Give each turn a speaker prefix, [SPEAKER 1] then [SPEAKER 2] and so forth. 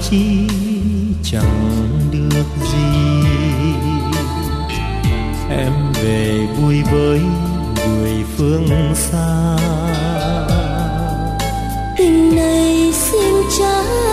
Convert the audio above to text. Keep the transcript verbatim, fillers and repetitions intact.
[SPEAKER 1] chi chẳng được gì. Em về vui với người phương xa.
[SPEAKER 2] Tình này xin trả